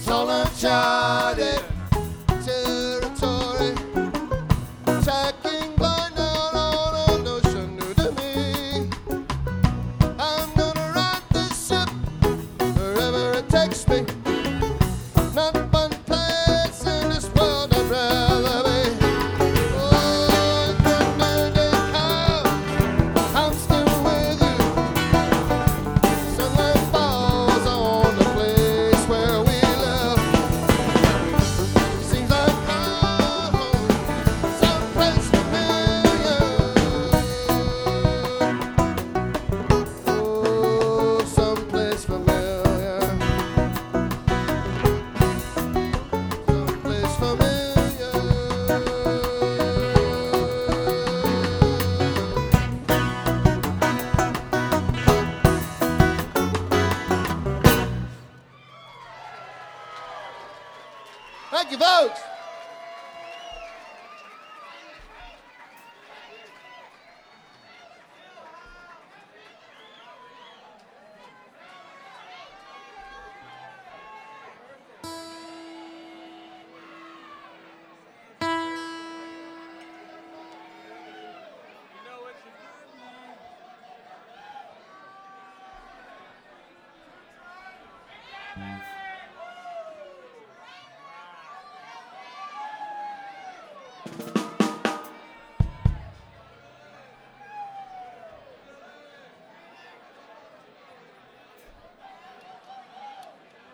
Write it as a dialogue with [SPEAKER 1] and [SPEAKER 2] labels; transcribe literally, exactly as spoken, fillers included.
[SPEAKER 1] on uncharted territory, tacking blind down on an ocean new to me. I'm gonna ride this ship wherever it takes me. Not one place in this world I'd rather be. Oh, thunder they come, I'm still with you. Sunlight falls on the place where we live. Seems like home, someplace familiar. Oh, someplace familiar. Someplace familiar. Thank you, folks.
[SPEAKER 2] Mm.